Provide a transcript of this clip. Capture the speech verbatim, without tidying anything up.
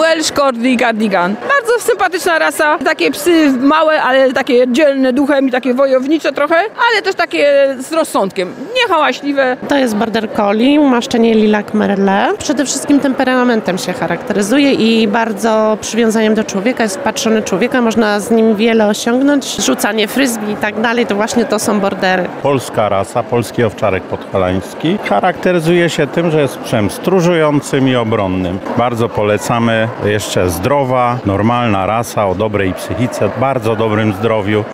Welsh Corgi Cardigan. Bardzo sympatyczna rasa. Takie psy małe, ale takie dzielne duchem i takie wojownicze trochę, ale też takie z rozsądkiem. Nie hałaśliwe. To jest Border Collie, umaszczenie Lilac Merle. Przede wszystkim temperamentem się charakteryzuje i bardzo przywiązaniem do człowieka. Jest patrzony człowieka, można z nim wiele osiągnąć. Rzucanie frisbee i tak dalej, to właśnie to są bordery. Polska rasa, polski owczarek podhalański, charakteryzuje się tym, że jest psem stróżującym i obronnym. Bardzo polecamy, jeszcze zdrowa, normalna rasa o dobrej psychice, bardzo dobrym zdrowiu.